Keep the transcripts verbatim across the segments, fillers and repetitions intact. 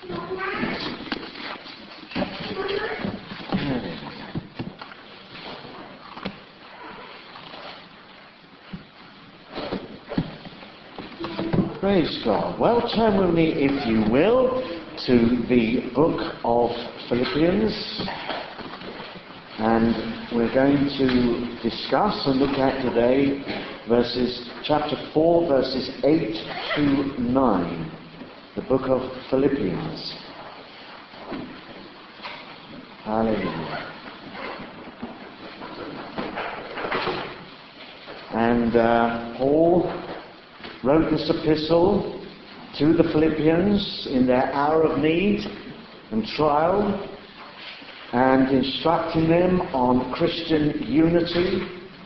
Praise God. Well, turn with me, if you will, to the book of Philippians. And we're going to discuss and look at today verses, chapter four, verses eight to nine. The book of Philippians. Hallelujah. And uh, Paul wrote this epistle to the Philippians in their hour of need and trial, and instructing them on Christian unity.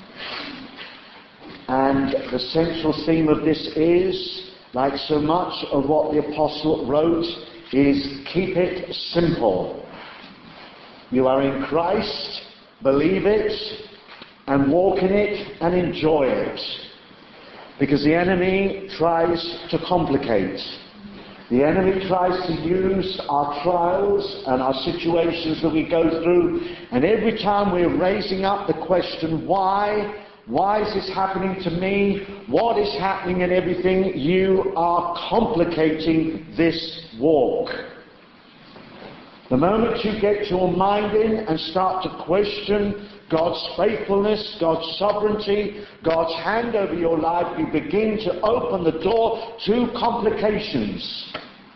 And the central theme of this is, like so much of what the apostle wrote, is keep it simple. You are in Christ, believe it, and walk in it, and enjoy it. Because the enemy tries to complicate. The enemy tries to use our trials and our situations that we go through, and every time we're raising up the question, why? Why is this happening to me? What is happening and everything? You are complicating this walk. The moment you get your mind in and start to question God's faithfulness, God's sovereignty, God's hand over your life, you begin to open the door to complications.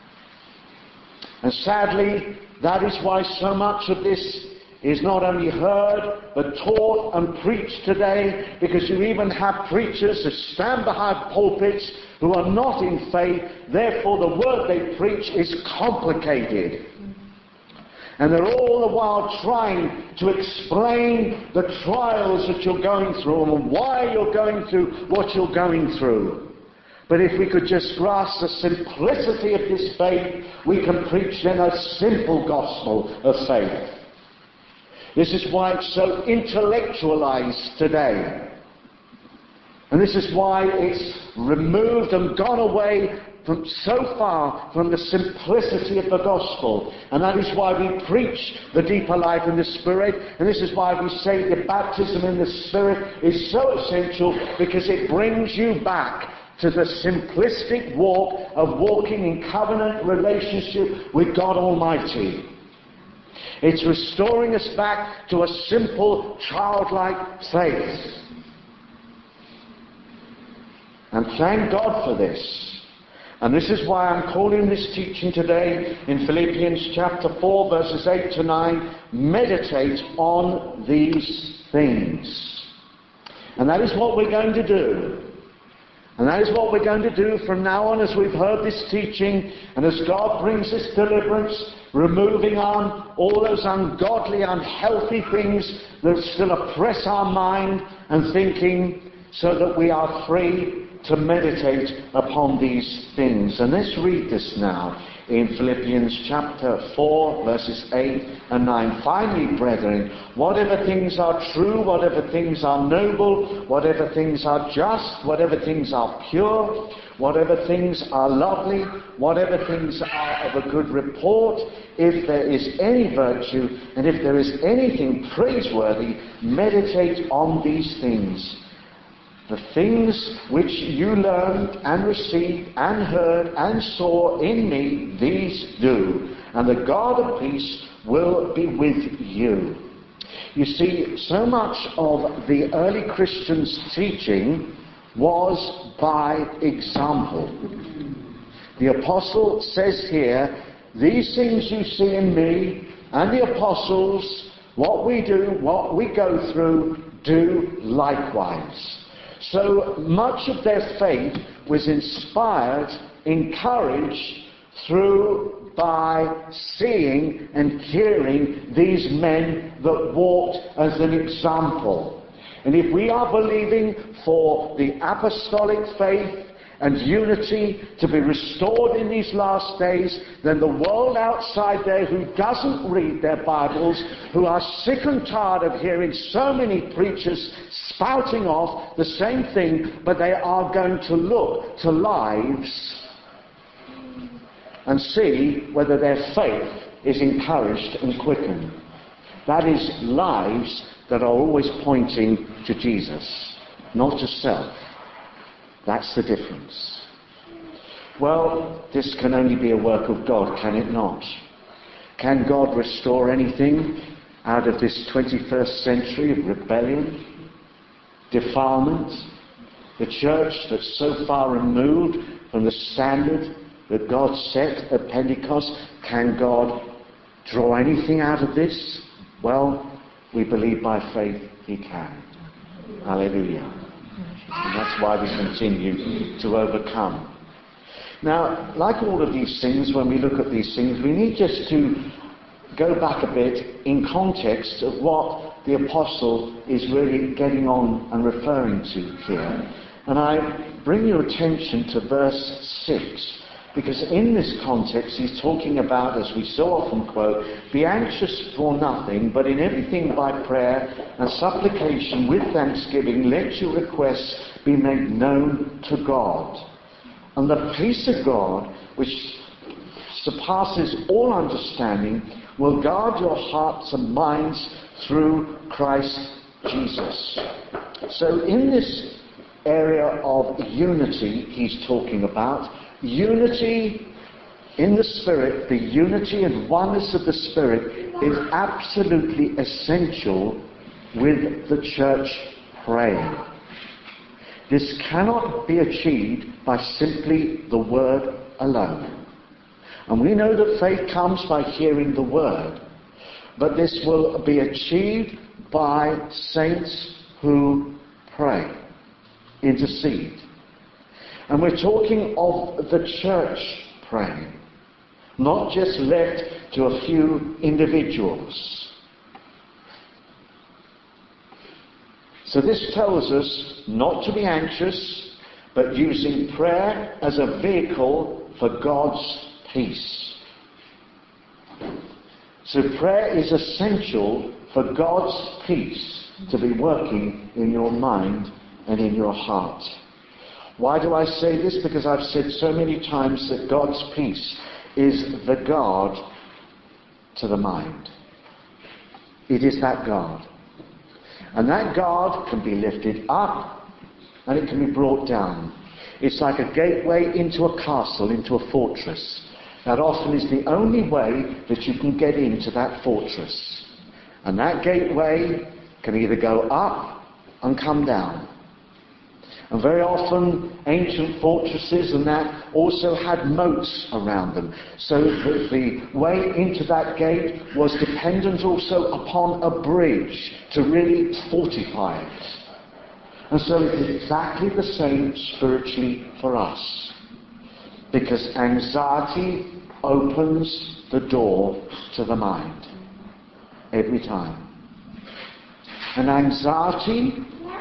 And sadly, that is why so much of this is not only heard, but taught and preached today, because you even have preachers that stand behind pulpits who are not in faith, therefore the word they preach is complicated. And they're all the while trying to explain the trials that you're going through and why you're going through what you're going through. But if we could just grasp the simplicity of this faith, we can preach then a simple gospel of faith. This is why it's so intellectualized today. And this is why it's removed and gone away from so far from the simplicity of the gospel. And that is why we preach the deeper life in the Spirit. And this is why we say the baptism in the Spirit is so essential, because it brings you back to the simplistic walk of walking in covenant relationship with God Almighty. It's restoring us back to a simple, childlike faith. And thank God for this. And this is why I'm calling this teaching today in Philippians chapter four, verses eight to nine, meditate on these things. And that is what we're going to do. And that is what we're going to do from now on as we've heard this teaching, and as God brings this deliverance, removing on all those ungodly, unhealthy things that still oppress our mind and thinking, so that we are free to meditate upon these things. And let's read this now in Philippians chapter four, verses eight and nine. Finally, brethren, whatever things are true, whatever things are noble, whatever things are just, whatever things are pure, whatever things are lovely, whatever things are of a good report, if there is any virtue, and if there is anything praiseworthy, meditate on these things. The things which you learned and received and heard and saw in me, these do, and the God of peace will be with you. You see, so much of the early Christians' teaching was by example. The apostle says here, these things you see in me, and the apostles, what we do, what we go through, do likewise. So much of their faith was inspired, encouraged through by seeing and hearing these men that walked as an example. And if we are believing for the apostolic faith and unity to be restored in these last days, then the world outside there who doesn't read their Bibles, who are sick and tired of hearing so many preachers spouting off the same thing, but they are going to look to lives and see whether their faith is encouraged and quickened. That is lives that are always pointing to Jesus, not to self. That's the difference. Well, this can only be a work of God, can it not? Can God restore anything out of this twenty-first century of rebellion, defilement? The church that's so far removed from the standard that God set at Pentecost, can God draw anything out of this? Well, we believe by faith he can. Hallelujah. And that's why we continue to overcome. Now, like all of these things, when we look at these things, we need just to go back a bit in context of what the apostle is really getting on and referring to here. And I bring your attention to verse six, because in this context he's talking about, as we so often quote, be anxious for nothing, but in everything by prayer and supplication with thanksgiving, let your requests be made known to God. And the peace of God, which surpasses all understanding, will guard your hearts and minds through Christ Jesus. So in this area of unity he's talking about, unity in the Spirit, the unity and oneness of the Spirit is absolutely essential with the church praying. This cannot be achieved by simply the word alone. And we know that faith comes by hearing the word. But this will be achieved by saints who pray, intercede. And we're talking of the church praying, not just left to a few individuals. So this tells us not to be anxious, but using prayer as a vehicle for God's peace. So prayer is essential for God's peace to be working in your mind and in your heart. Why do I say this? Because I've said so many times that God's peace is the guard to the mind. It is that guard. And that guard can be lifted up and it can be brought down. It's like a gateway into a castle, into a fortress. That often is the only way that you can get into that fortress. And that gateway can either go up and come down. And very often ancient fortresses and that also had moats around them. So that the way into that gate was dependent also upon a bridge to really fortify it. And so it's exactly the same spiritually for us. Because anxiety opens the door to the mind. Every time. And anxiety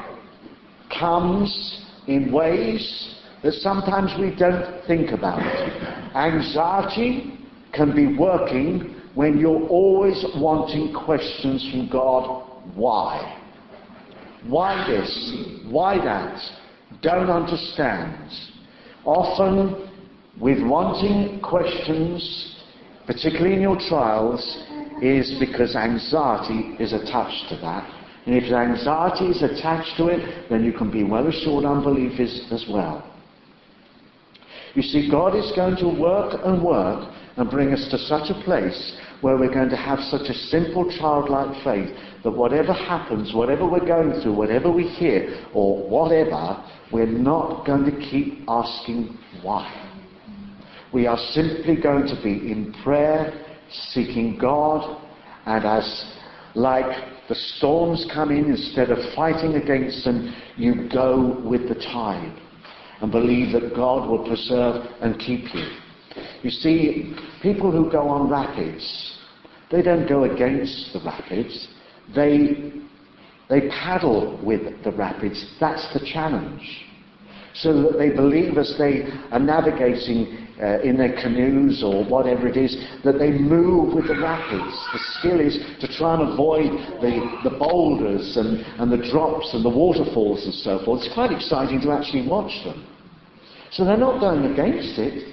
comes in ways that sometimes we don't think about. Anxiety can be working when you're always wanting questions from God. Why? Why this? Why that? Don't understand. Often, with wanting questions, particularly in your trials, is because anxiety is attached to that. And if anxiety is attached to it, then you can be well assured unbelief is as well. You see, God is going to work and work and bring us to such a place where we're going to have such a simple childlike faith that whatever happens, whatever we're going through, whatever we hear, or whatever, we're not going to keep asking why. We are simply going to be in prayer, seeking God, and as like the storms come in, instead of fighting against them, you go with the tide and believe that God will preserve and keep you. You see, people who go on rapids, they don't go against the rapids. They, they paddle with the rapids. That's the challenge. So that they believe as they are navigating uh, in their canoes or whatever it is, that they move with the rapids. The skill is to try and avoid the, the boulders and, and the drops and the waterfalls and so forth. It's quite exciting to actually watch them. So they're not going against it.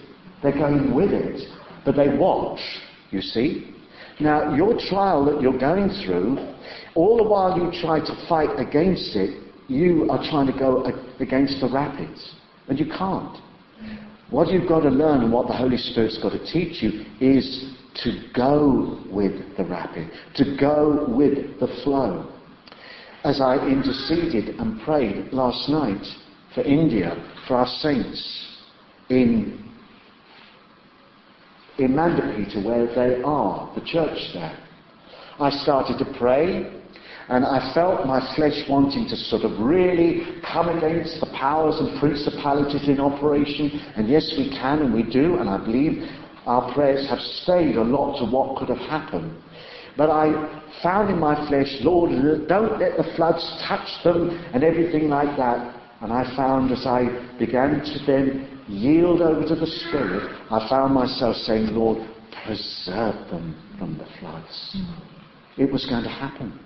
They're going with it. But they watch, you see. Now, your trial that you're going through, all the while you try to fight against it, you are trying to go against the rapids. And you can't. What you've got to learn, and what the Holy Spirit's got to teach you, is to go with the rapid, to go with the flow. As I interceded and prayed last night for India, for our saints in, in Mandapita, where they are, the church there, I started to pray, and I felt my flesh wanting to sort of really come against the powers and principalities in operation. And yes, we can and we do, and I believe our prayers have stayed a lot to what could have happened. But I found in my flesh, Lord, don't let the floods touch them and everything like that. And I found as I began to then yield over to the Spirit, I found myself saying, Lord, preserve them from the floods. Mm. It was going to happen.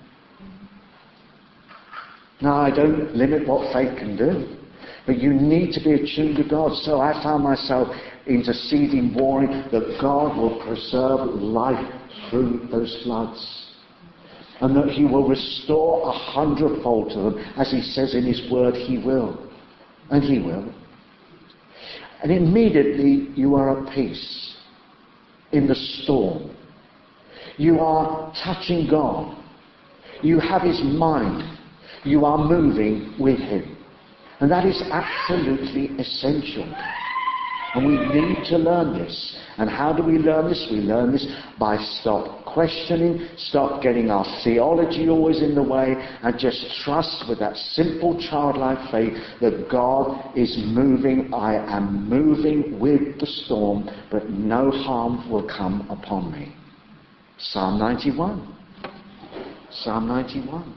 Now, I don't limit what faith can do, but you need to be attuned to God. So I found myself interceding, warring that God will preserve life through those floods, and that he will restore a hundredfold to them, as he says in his word he will. And he will. And immediately you are at peace in the storm. You are touching God. You have his mind. You are moving with him. And that is absolutely essential. And we need to learn this. And how do we learn this? We learn this by stop questioning, stop getting our theology always in the way, and just trust with that simple childlike faith that God is moving. I am moving with the storm, but no harm will come upon me. Psalm ninety-one. Psalm ninety-one.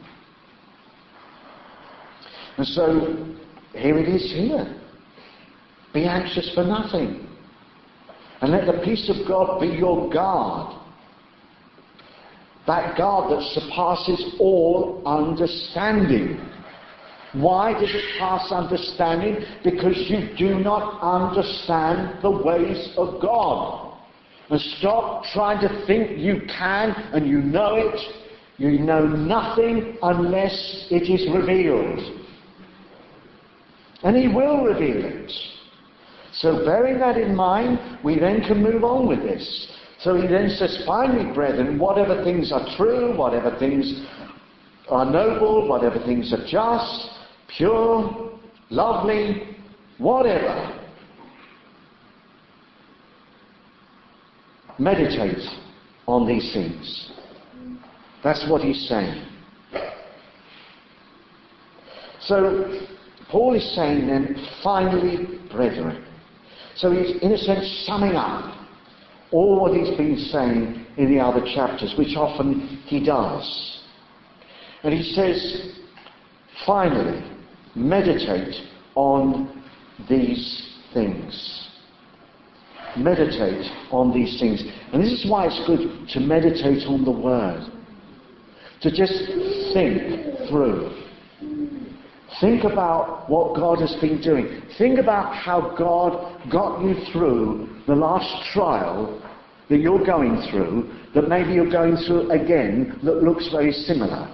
And so, here it is here. Be anxious for nothing. And let the peace of God be your guard. That guard that surpasses all understanding. Why does it pass understanding? Because you do not understand the ways of God. And stop trying to think you can and you know it. You know nothing unless it is revealed. And he will reveal it. So bearing that in mind, we then can move on with this. So he then says, finally, brethren, whatever things are true, whatever things are noble, whatever things are just, pure, lovely, whatever, meditate on these things. That's what he's saying. So Paul is saying then, finally, brethren. So he's, in a sense, summing up all what he's been saying in the other chapters, which often he does. And he says, finally, meditate on these things. Meditate on these things. And this is why it's good to meditate on the Word. To just think through. Think about what God has been doing. Think about how God got you through the last trial that you're going through, that maybe you're going through again, that looks very similar.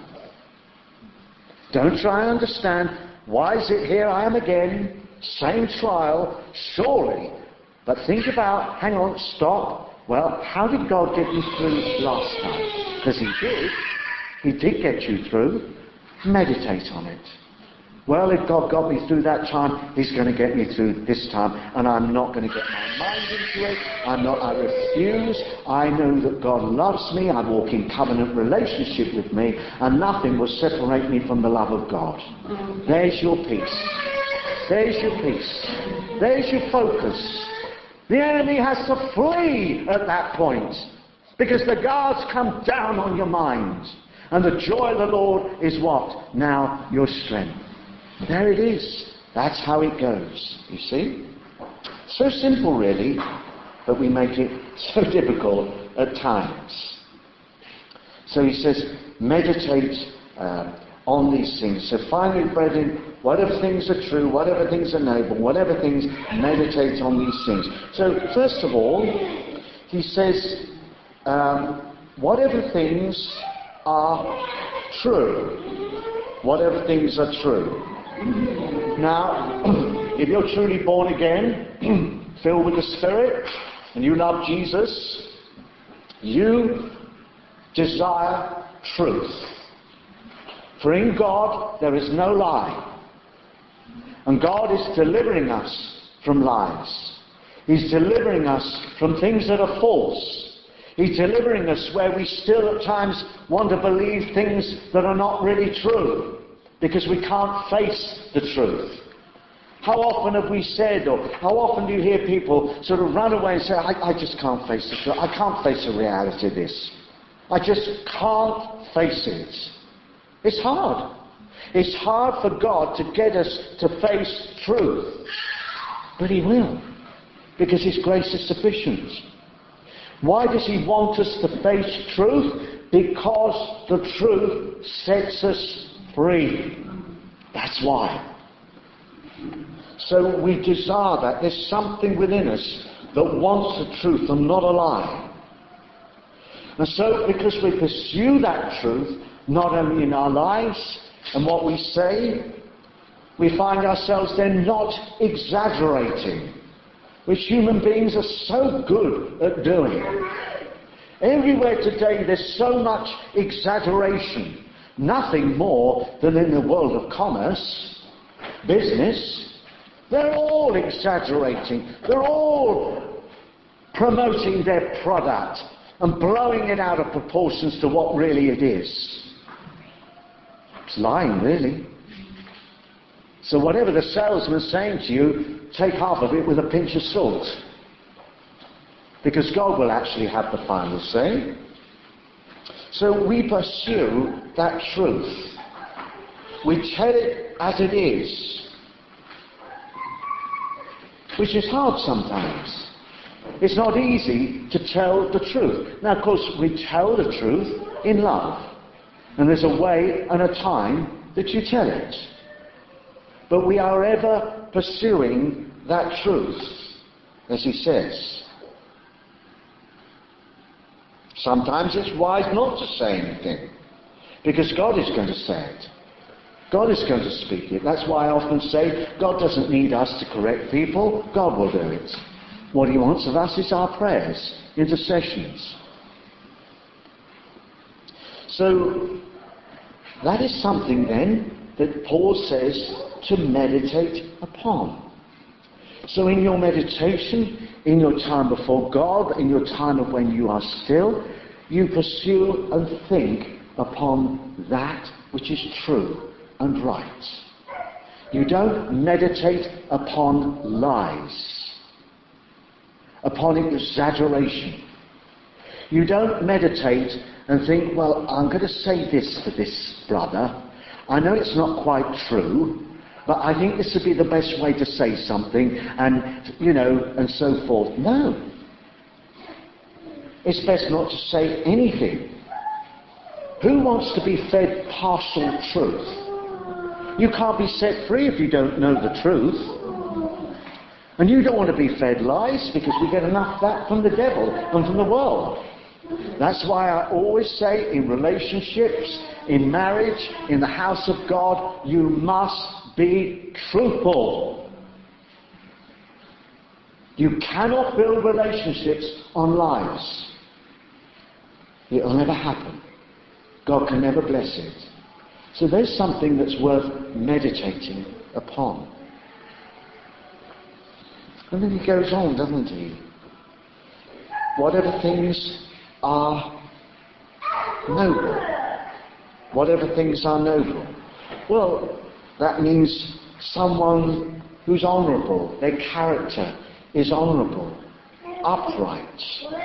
Don't try and understand, why is it here I am again, same trial, surely. But think about, hang on, stop. Well, how did God get you through last time? Because he did. He did get you through. Meditate on it. Well, if God got me through that time, he's going to get me through this time, and I'm not going to get my mind into it. I'm not, I refuse. I know that God loves me. I walk in covenant relationship with me, and nothing will separate me from the love of God. There's your peace. There's your peace. There's your focus. The enemy has to flee at that point, because the guards come down on your mind. And the joy of the Lord is what? Now your strength. There it is. That's how it goes. You see? So simple, really, but we make it so difficult at times. So he says, meditate uh, on these things. So finally, brethren, whatever things are true, whatever things are noble, whatever things, meditate on these things. So first of all, he says, um, whatever things are true. Whatever things are true. Now, if you're truly born again, filled with the Spirit, and you love Jesus, you desire truth. For in God there is no lie. And God is delivering us from lies. He's delivering us from things that are false. He's delivering us where we still at times want to believe things that are not really true, because we can't face the truth. How often have we said, or how often do you hear people sort of run away and say, I, I just can't face the truth. I can't face the reality of this. I just can't face it. It's hard. It's hard for God to get us to face truth. But He will, because His grace is sufficient. Why does He want us to face truth? Because the truth sets us free. That's why. So we desire that. There's something within us that wants the truth and not a lie. And so because we pursue that truth, not only in our lives and what we say, we find ourselves then not exaggerating, which human beings are so good at doing. Everywhere today there's so much exaggeration. Nothing more than in the world of commerce, business. They're all exaggerating. They're all promoting their product and blowing it out of proportions to what really it is. It's lying, really. So whatever the salesman's saying to you, take half of it with a pinch of salt. Because God will actually have the final say. So we pursue that truth. We tell it as it is. Which is hard sometimes. It's not easy to tell the truth. Now, of course, we tell the truth in love. And there's a way and a time that you tell it. But we are ever pursuing that truth, as he says. Sometimes it's wise not to say anything, because God is going to say it. God is going to speak it. That's why I often say, God doesn't need us to correct people. God will do it. What He wants of us is our prayers, intercessions. So, that is something then that Paul says to meditate upon. So in your meditation, in your time before God, in your time of when you are still, you pursue and think upon that which is true and right. You don't meditate upon lies, upon exaggeration. You don't meditate and think, well, I'm going to say this to this brother. I know it's not quite true, but I think this would be the best way to say something, and, you know, and so forth. No. It's best not to say anything. Who wants to be fed partial truth? You can't be set free if you don't know the truth. And you don't want to be fed lies, because we get enough of that from the devil and from the world. That's why I always say, in relationships, in marriage, in the house of God, you must be truthful. You cannot build relationships on lies. It'll never happen. God can never bless it. So there's something that's worth meditating upon. And then he goes on, doesn't he? Whatever things are noble. Whatever things are noble. Well, that means someone who's honourable. Their character is honourable, upright.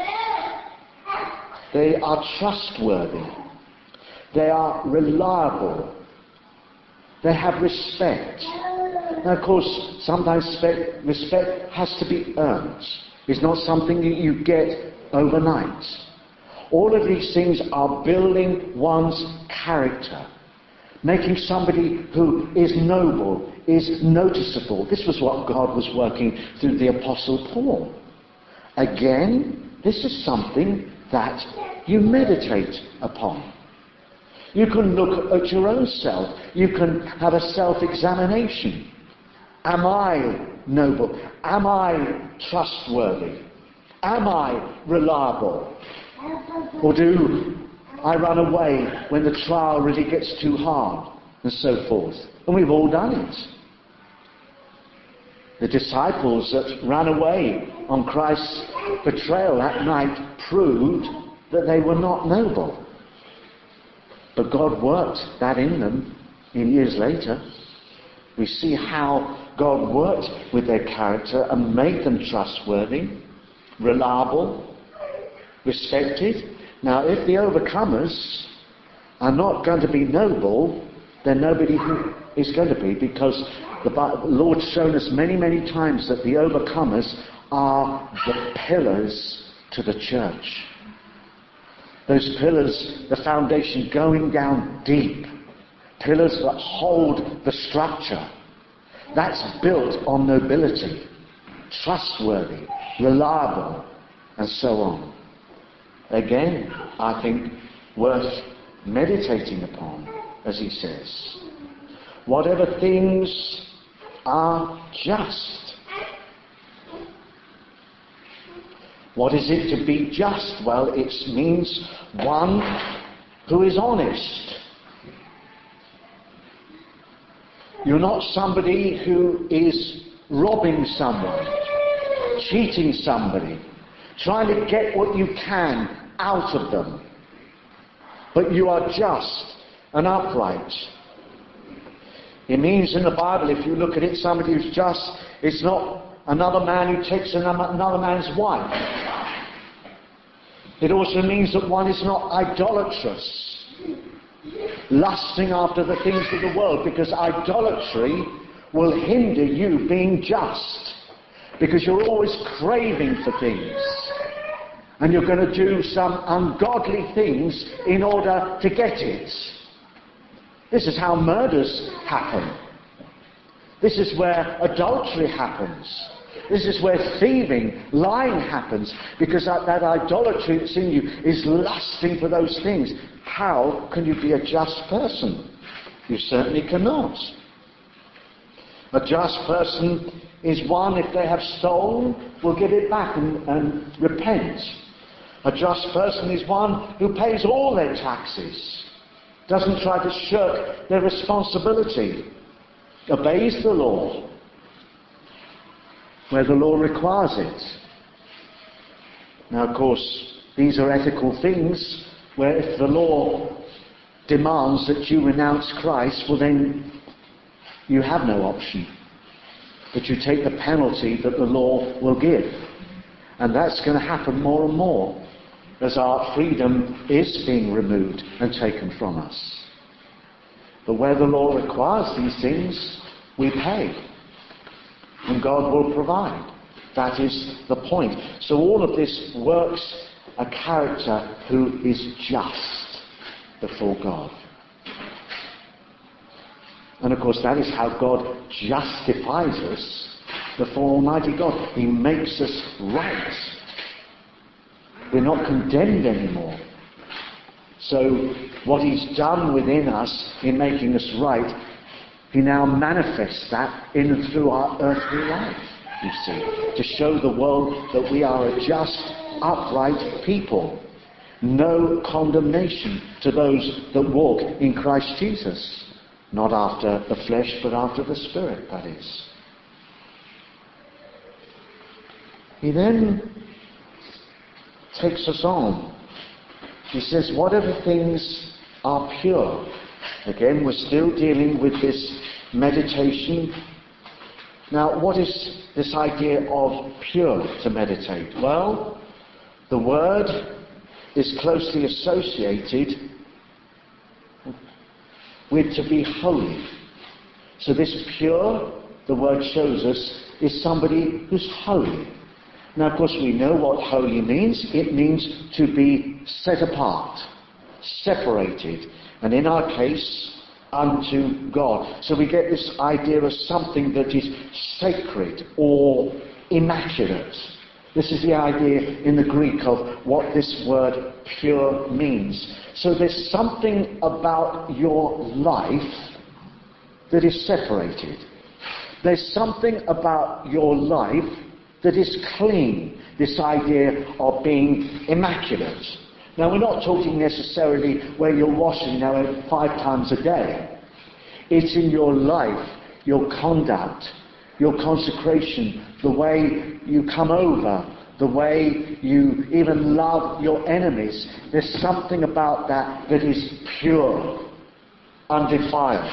They are trustworthy. They are reliable. They have respect. Now, of course, sometimes respect, respect has to be earned. It's not something that you get overnight. All of these things are building one's character. making somebody who is noble, is noticeable. This was what God was working through the Apostle Paul. Again, this is something that you meditate upon. You can look at your own self. You can have a self-examination. Am I noble? Am I trustworthy? Am I reliable? Or do I run away when the trial really gets too hard? And so forth. And we've all done it. The disciples that ran away on Christ's betrayal that night proved that they were not noble. But God worked that in them in years later. We see how God worked with their character and made them trustworthy, reliable, respected. Now, if the overcomers are not going to be noble, then nobody is going to be, because the Lord's shown us many, many times that the overcomers are the pillars to the church. Those pillars, the foundation going down deep. Pillars that hold the structure. That's built on nobility, trustworthy, reliable, and so on. Again, I think worth meditating upon, as he says. Whatever things are just. What is it to be just? Well, it means one who is honest. You're not somebody who is robbing someone, cheating somebody, trying to get what you can out of them. But you are just and upright. It means in the Bible, if you look at it, somebody who's just, it's not another man who takes another man's wife. It also means that one is not idolatrous, lusting after the things of the world, because idolatry will hinder you being just, because you're always craving for things, and you're going to do some ungodly things in order to get it. This is how murders happen. This is where adultery happens. This is where thieving, lying happens, because that, that idolatry that's in you is lusting for those things. How can you be a just person? You certainly cannot. A just person is one, if they have stolen, will give it back and, and repent. A just person is one who pays all their taxes, doesn't try to shirk their responsibility, obeys the law where the law requires it. Now, of course, these are ethical things where if the law demands that you renounce Christ, well then you have no option. But you take the penalty that the law will give. And that's going to happen more and more as our freedom is being removed and taken from us. But where the law requires these things, we pay. And God will provide. That is the point. So all of this works a character who is just before God. And of course that is how God justifies us before Almighty God. He makes us right. We're not condemned anymore. So what he's done within us in making us right, he now manifests that in and through our earthly life, you see, to show the world that we are a just, upright people. No condemnation to those that walk in Christ Jesus. Not after the flesh, but after the Spirit, that is. He then takes us on. He says, whatever things are pure. Again, we're still dealing with this meditation. Now, what is this idea of pure to meditate? Well, the word is closely associated with to be holy. So this pure, the word shows us, is somebody who's holy. Now, of course, we know what holy means. It means to be set apart, separated. And in our case, unto God. So we get this idea of something that is sacred or immaculate. This is the idea in the Greek of what this word pure means. So there's something about your life that is separated. There's something about your life that is clean. This idea of being immaculate. Now, we're not talking necessarily where you're washing, you know, five times a day. It's in your life, your conduct, your consecration, the way you come over, the way you even love your enemies. There's something about that that is pure, undefiled.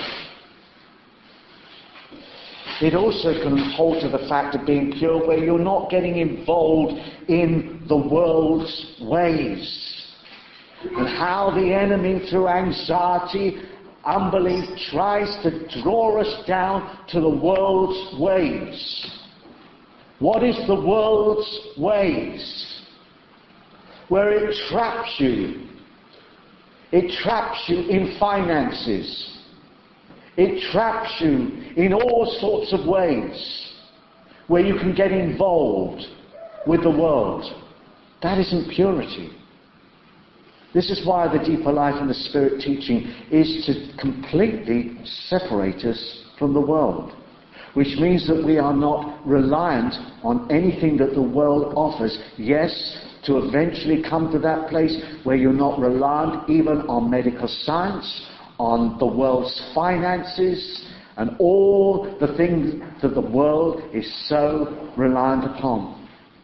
It also can hold to the fact of being pure where you're not getting involved in the world's ways. And how the enemy, through anxiety, unbelief, tries to draw us down to the world's ways. What is the world's ways? Where it traps you. It traps you in finances. It traps you in all sorts of ways where you can get involved with the world. That isn't purity. This is why the deeper life in the Spirit teaching is to completely separate us from the world. Which means that we are not reliant on anything that the world offers. Yes, to eventually come to that place where you're not reliant even on medical science, on the world's finances, and all the things that the world is so reliant upon.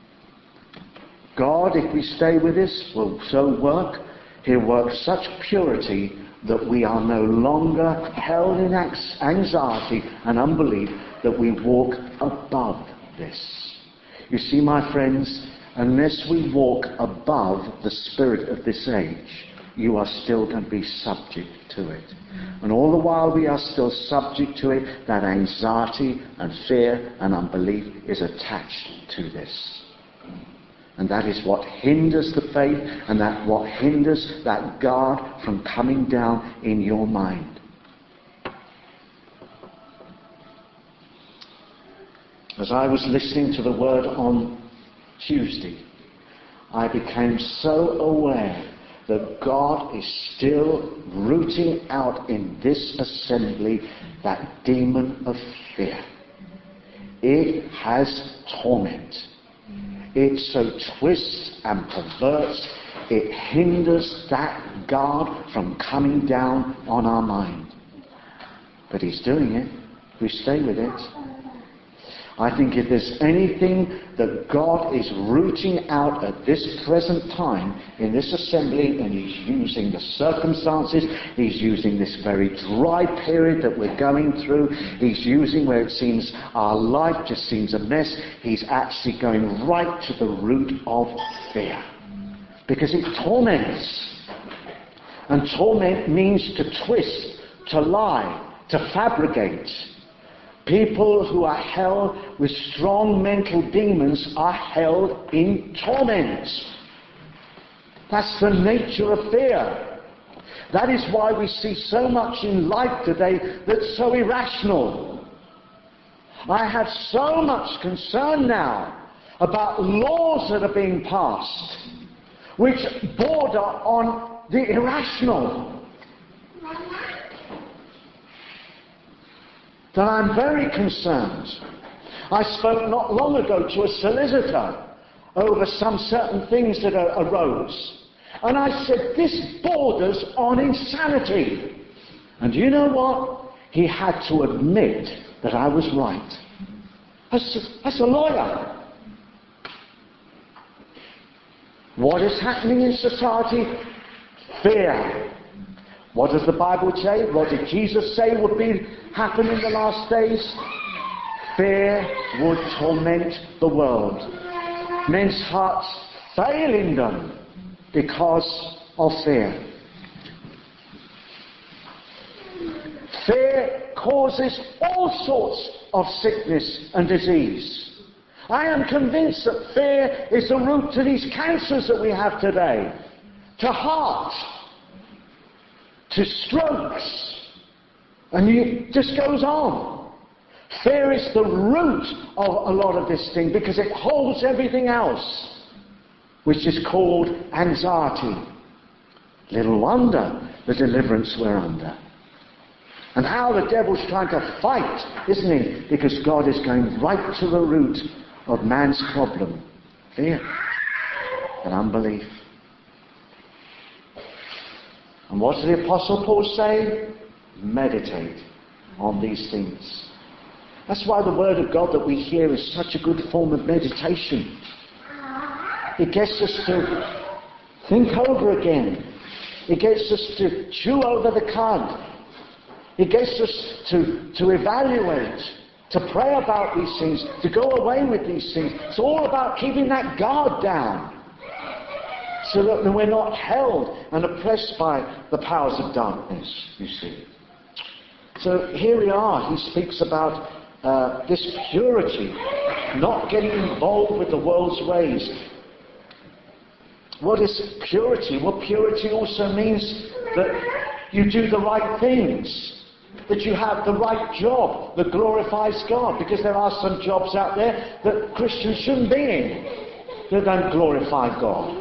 God, if we stay with us, will so work. He'll work such purity that we are no longer held in anxiety and unbelief, that we walk above this. You see, my friends, unless we walk above the spirit of this age, you are still going to be subject to it. And all the while we are still subject to it, that anxiety and fear and unbelief is attached to this. And that is what hinders the faith, and that what hinders that guard from coming down in your mind. As I was listening to the word on Tuesday, I became so aware that God is still rooting out in this assembly that demon of fear. It has torment. It so twists and perverts, it hinders that guard from coming down on our mind. But he's doing it. We stay with it. I think if there's anything that God is rooting out at this present time in this assembly, and he's using the circumstances, he's using this very dry period that we're going through, he's using where it seems our life just seems a mess, he's actually going right to the root of fear. Because it torments. And torment means to twist, to lie, to fabricate. People who are held with strong mental demons are held in torment. That's the nature of fear. That is why we see so much in life today that's so irrational. I have so much concern now about laws that are being passed which border on the irrational. That I'm very concerned. I spoke not long ago to a solicitor over some certain things that arose. And I said, this borders on insanity. And you know what? He had to admit that I was right. As, as a lawyer. What is happening in society? Fear. What does the Bible say? What did Jesus say would be happen in the last days? Fear would torment the world. Men's hearts fail in them because of fear. Fear causes all sorts of sickness and disease. I am convinced that fear is the root to these cancers that we have today. To heart. To strokes, And it just goes on. Fear is the root of a lot of this thing because it holds everything else, which is called anxiety. Little wonder the deliverance we're under. And how the devil's trying to fight, isn't he? Because God is going right to the root of man's problem. Fear and unbelief. And what does the Apostle Paul say? Meditate on these things. That's why the Word of God that we hear is such a good form of meditation. It gets us to think over again. It gets us to chew over the cud. It gets us to, to evaluate, to pray about these things, to go away with these things. It's all about keeping that guard down so that we're not held and oppressed by the powers of darkness, you see. So here we are. He speaks about uh, this purity, not getting involved with the world's ways. What is purity? Well, purity also means that you do the right things, that you have the right job that glorifies God, because there are some jobs out there that Christians shouldn't be in that don't glorify God.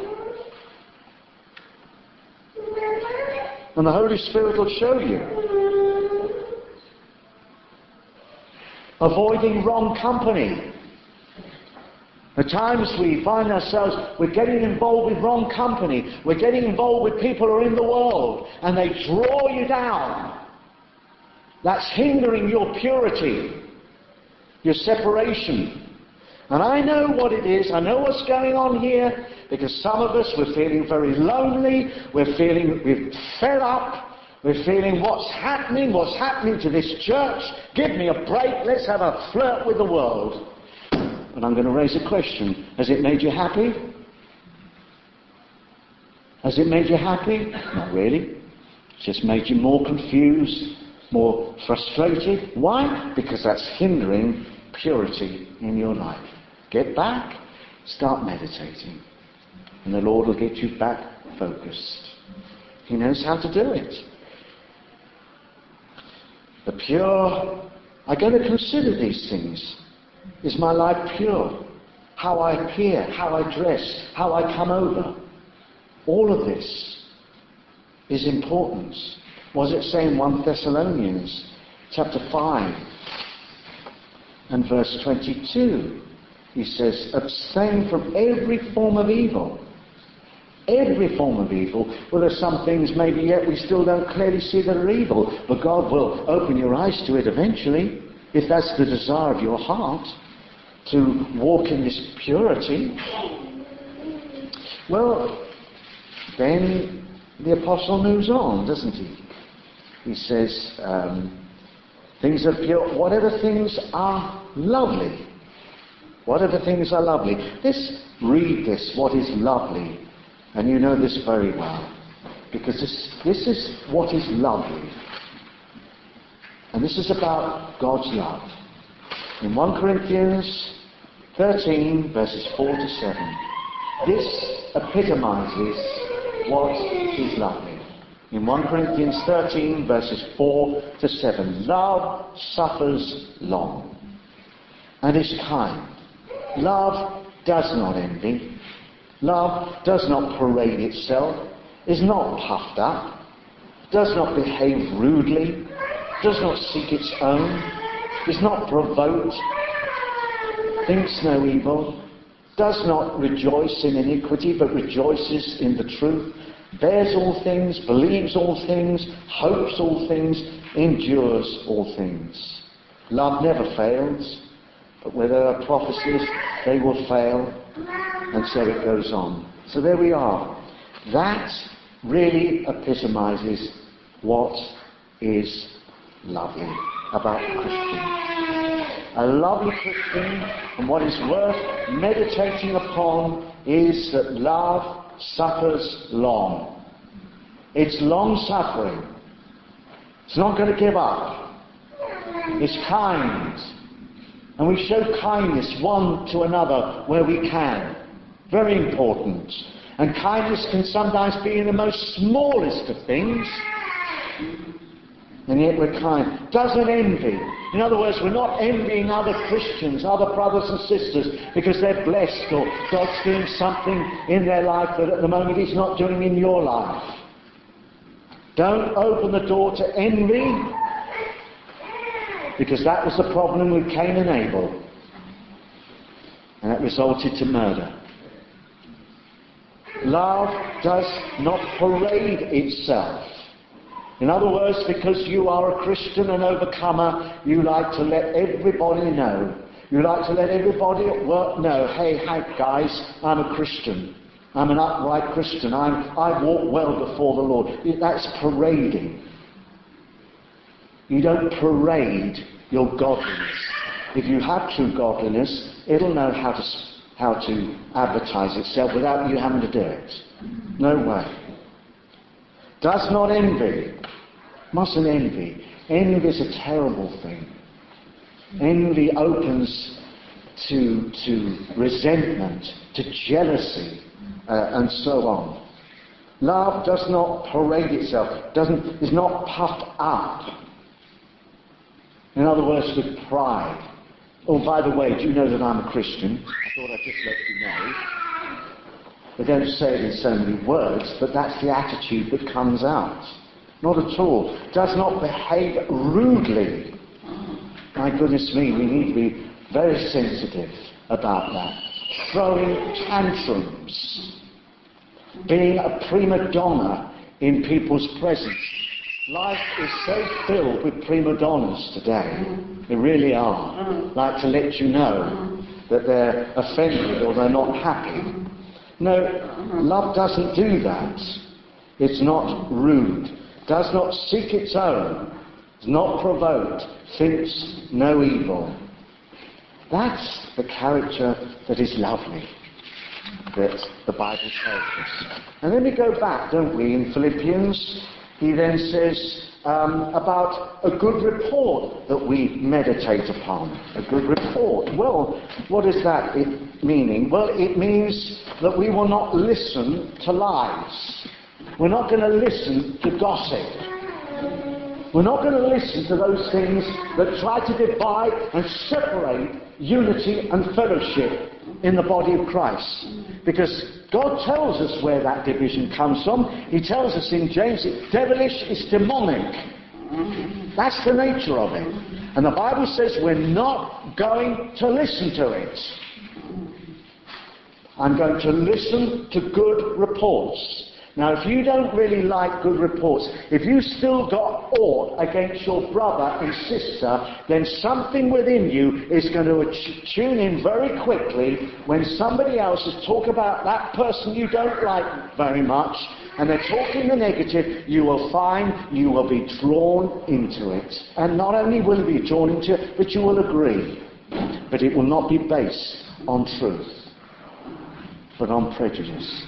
And the Holy Spirit will show you. Avoiding wrong company. At times we find ourselves, we're getting involved with wrong company. We're getting involved with people who are in the world, and they draw you down. That's hindering your purity, your separation. And I know what it is. I know what's going on here, because some of us, we're feeling very lonely. We're feeling, we're fed up. We're feeling what's happening, what's happening to this church. Give me a break. Let's have a flirt with the world. And I'm going to raise a question. Has it made you happy? Has it made you happy? Not really. It's just made you more confused, more frustrated. Why? Because that's hindering purity in your life. Get back, start meditating, and the Lord will get you back focused. He knows how to do it. The pure, I'm going to consider these things. Is my life pure? How I appear, how I dress, how I come over. All of this is important. What does it say in First Thessalonians chapter five and verse twenty-two? He says, abstain from every form of evil. Every form of evil. Well, there's some things maybe yet we still don't clearly see that are evil, but God will open your eyes to it eventually, if that's the desire of your heart, to walk in this purity. Well, then the apostle moves on, doesn't he? He says, um, things are pure, whatever things are lovely. Whatever things are lovely. This, read this, what is lovely. And you know this very well. Because this, this is what is lovely. And this is about God's love. In First Corinthians thirteen, verses four to seven, this epitomizes what is lovely. In First Corinthians thirteen, verses four to seven, love suffers long and is kind. Love does not envy. Love does not parade itself, is not puffed up, does not behave rudely, does not seek its own, is not provoked, thinks no evil, does not rejoice in iniquity, but rejoices in the truth, bears all things, believes all things, hopes all things, endures all things. Love never fails, but where there are prophecies, they will fail. And so it goes on. So there we are. That really epitomizes what is lovely about a Christian. A lovely Christian, and what is worth meditating upon, is that love suffers long. It's long suffering. It's not going to give up. It's kind. And we show kindness one to another where we can. Very important. And kindness can sometimes be in the most smallest of things. And yet we're kind. Doesn't envy. In other words, we're not envying other Christians, other brothers and sisters, because they're blessed or God's doing something in their life that at the moment He's not doing in your life. Don't open the door to envy, because that was the problem with Cain and Abel. And that resulted to murder. Love does not parade itself. In other words, because you are a Christian and overcomer, you like to let everybody know. You like to let everybody at work know, hey, hey guys, I'm a Christian. I'm an upright Christian. I'm, I walk well before the Lord. That's parading. You don't parade your godliness. If you have true godliness, it'll know how to, how to advertise itself without you having to do it. No way. Does not envy. Mustn't envy. Envy is a terrible thing. Envy opens to, to resentment, to jealousy, uh, and so on. Love does not parade itself, doesn't, is not puffed up. In other words, with pride. Oh, by the way, do you know that I'm a Christian? I thought I'd just let you know. They don't say it in so many words, but that's the attitude that comes out. Not at all. Does not behave rudely. My goodness me, we need to be very sensitive about that. Throwing tantrums. Being a prima donna in people's presence. Life is so filled with prima donnas today. They really are. Like to let you know that they're offended or they're not happy. No, love doesn't do that. It's not rude. Does not seek its own. Is not provoked. Thinks no evil. That's the character that is lovely, that the Bible tells us. And then we go back, don't we, in Philippians. He then says um, about a good report that we meditate upon. A good report. Well, what is that it meaning? Well, it means that we will not listen to lies. We're not going to listen to gossip. We're not going to listen to those things that try to divide and separate unity and fellowship in the body of Christ. Because God tells us where that division comes from. He tells us in James, it's devilish, it's demonic. That's the nature of it. And the Bible says we're not going to listen to it. I'm going to listen to good reports. Now, if you don't really like good reports, if you've still got aught against your brother and sister, then something within you is going to tune in very quickly when somebody else is talking about that person you don't like very much, and they're talking the negative. You will find you will be drawn into it. And not only will you be drawn into it, but you will agree. But it will not be based on truth, but on prejudice.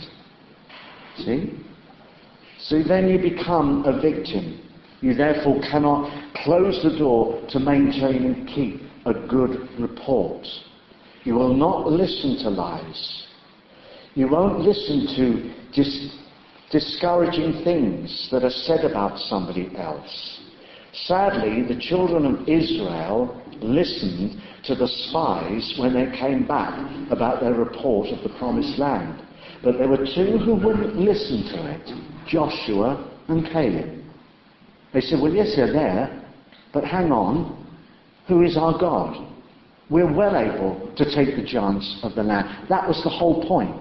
See? So then you become a victim. You therefore cannot close the door to maintain and keep a good report. You will not listen to lies. You won't listen to dis- discouraging things that are said about somebody else. Sadly, the children of Israel listened to the spies when they came back about their report of the promised land. But there were two who wouldn't listen to it, Joshua and Caleb. They said, well, yes, they're there, but hang on, who is our God? We're well able to take the giants of the land. That was the whole point.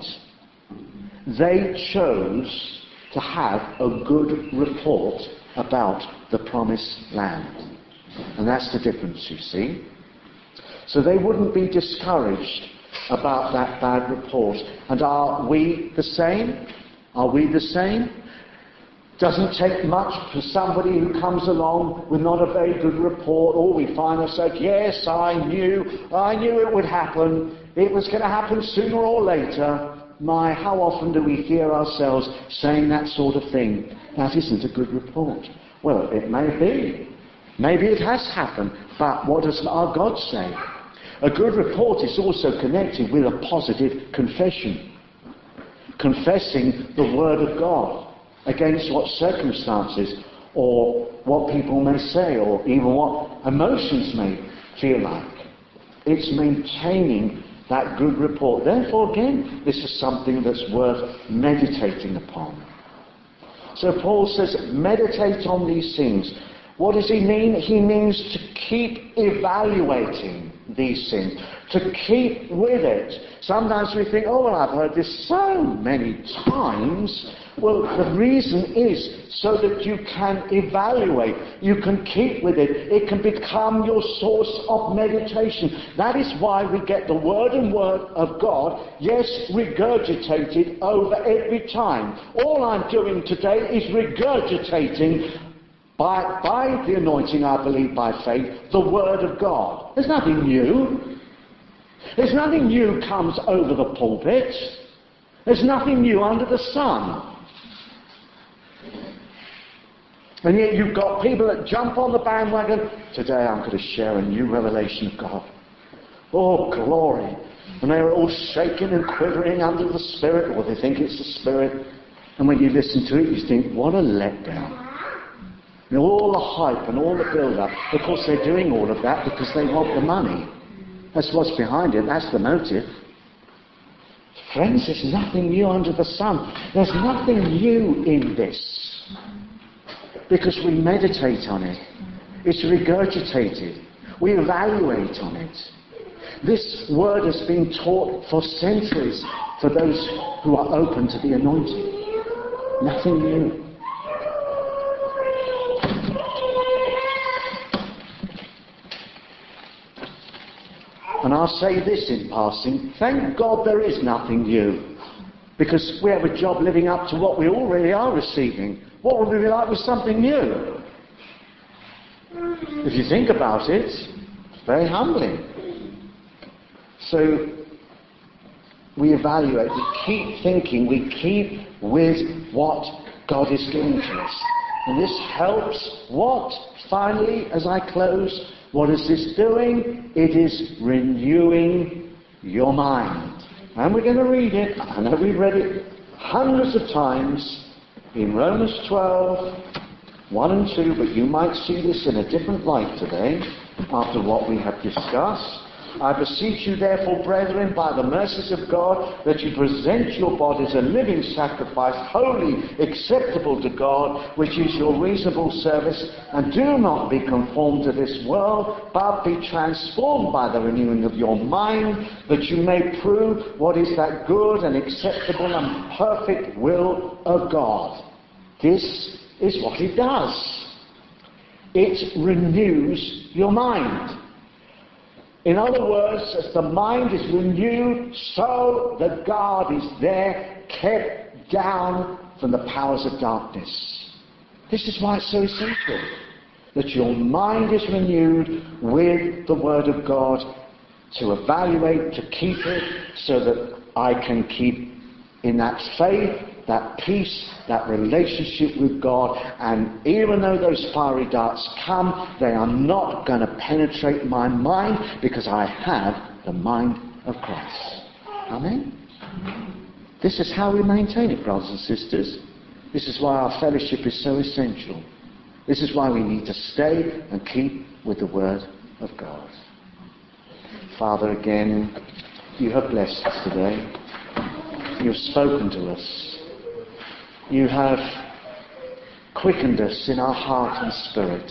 They chose to have a good report about the promised land. And that's the difference, you see. So they wouldn't be discouraged about that bad report. And are we the same? Are we the same? Doesn't take much for somebody who comes along with not a very good report, or we find ourselves, yes, I knew, I knew it would happen. It was going to happen sooner or later. My, how often do we hear ourselves saying that sort of thing? That isn't a good report. Well, it may be. Maybe it has happened. But what does our God say? A good report is also connected with a positive confession. Confessing the Word of God against what circumstances. or what people may say, or even what emotions may feel like. It's maintaining that good report. Therefore, again, this is something that's worth meditating upon. So Paul says, meditate on these things. What does he mean? He means to keep evaluating these things, to keep with it. Sometimes we think, oh, well, I've heard this so many times. Well, the reason is so that you can evaluate, you can keep with it, it can become your source of meditation. That is why we get the Word and Word of God, yes, regurgitated over every time. All I'm doing today is regurgitating by, by the anointing, I believe, by faith, the Word of God. There's nothing new. There's nothing new comes over the pulpit. There's nothing new under the sun. And yet you've got people that jump on the bandwagon. Today I'm going to share a new revelation of God. Oh, glory. And they're all shaking and quivering under the Spirit, or they think it's the Spirit. And when you listen to it, you think, what a letdown. And all the hype and all the build-up. Of course, they're doing all of that because they want the money. That's what's behind it. That's the motive. Friends, there's nothing new under the sun. There's nothing new in this. Because we meditate on it. It's regurgitated. We evaluate on it. This word has been taught for centuries for those who are open to the anointing. Nothing new. And I'll say this in passing. Thank God there is nothing new. Because we have a job living up to what we already are receiving. What would we be like with something new? If you think about it, it's very humbling. So we evaluate, we keep thinking, we keep with what God is giving to us. And this helps what? Finally, as I close, what is this doing? It is renewing your mind. And we're going to read it. I know we've read it hundreds of times in Romans twelve, one and two, but you might see this in a different light today after what we have discussed. I beseech you therefore, brethren, by the mercies of God, that you present your bodies a living sacrifice, holy, acceptable to God, which is your reasonable service, and do not be conformed to this world, but be transformed by the renewing of your mind, that you may prove what is that good and acceptable and perfect will of God. This is what it does. It renews your mind. In other words, as the mind is renewed, so the guard is there, kept down from the powers of darkness. This is why it's so essential that your mind is renewed with the Word of God, to evaluate, to keep it, so that I can keep in that faith, that peace, that relationship with God. And even though those fiery darts come, they are not going to penetrate my mind, because I have the mind of Christ. Amen? This is how we maintain it, brothers and sisters. This is why our fellowship is so essential. This is why we need to stay and keep with the Word of God. Father, again, you have blessed us today. You have spoken to us. You have quickened us in our heart and spirit.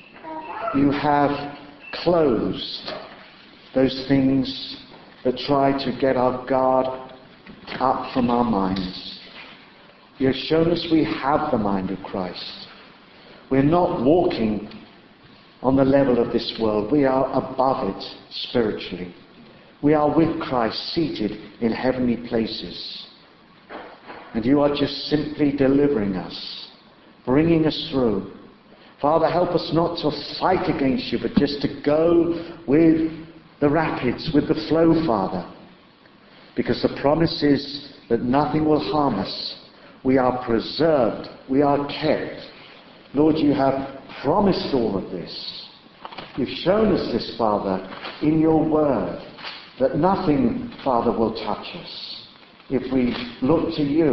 You have closed those things that try to get our guard up from our minds. You have shown us we have the mind of Christ. We're not walking on the level of this world. We are above it spiritually. We are with Christ, seated in heavenly places. And you are just simply delivering us, bringing us through. Father, help us not to fight against you, but just to go with the rapids, with the flow, Father. Because the promise is that nothing will harm us. We are preserved. We are kept. Lord, you have promised all of this. You've shown us this, Father, in your word, that nothing, Father, will touch us if we look to you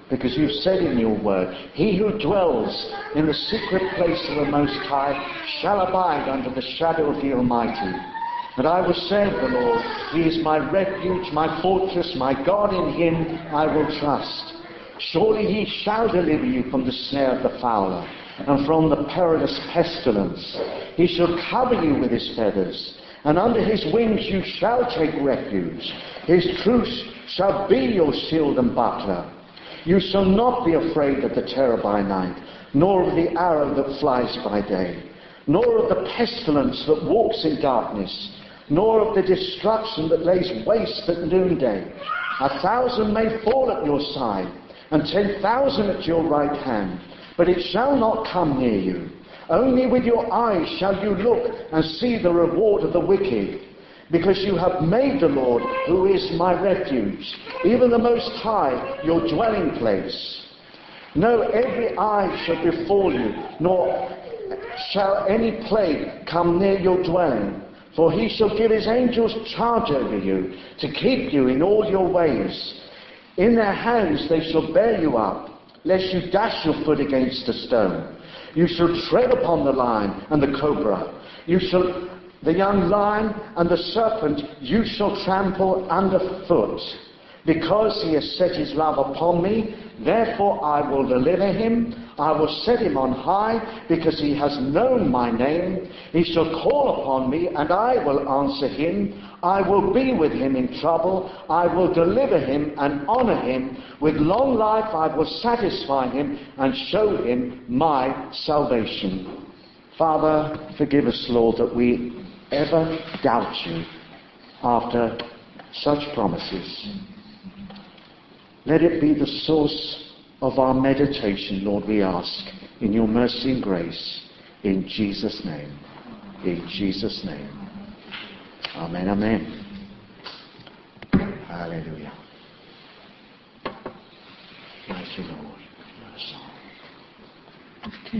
Because you've said in your word, he who dwells in the secret place of the Most High shall abide under the shadow of the Almighty. And I will say of the Lord, he is my refuge, my fortress, my God, in him I will trust. Surely he shall deliver you from the snare of the fowler, and from the perilous pestilence. He shall cover you with his feathers, and under his wings you shall take refuge. His truth shall be your shield and buckler. You shall not be afraid of the terror by night, nor of the arrow that flies by day, nor of the pestilence that walks in darkness, nor of the destruction that lays waste at noonday. A thousand may fall at your side, and ten thousand at your right hand, but it shall not come near you. Only with your eyes shall you look and see the reward of the wicked, because you have made the Lord, who is my refuge, even the Most High, your dwelling place. No, every eye shall befall you, nor shall any plague come near your dwelling. For he shall give his angels charge over you, to keep you in all your ways. In their hands they shall bear you up, lest you dash your foot against a stone. You shall tread upon the lion and the cobra. You shall, the young lion and the serpent you shall trample underfoot. Because he has set his love upon me, therefore I will deliver him. I will set him on high, because he has known my name. He shall call upon me, and I will answer him. I will be with him in trouble. I will deliver him and honor him. With long life I will satisfy him and show him my salvation. Father, forgive us, Lord, that we ever doubt you after such promises. Let it be the source of our meditation, Lord, we ask, in your mercy and grace, in Jesus' name. In Jesus' name. Amen, amen. Hallelujah. Thank you, Lord.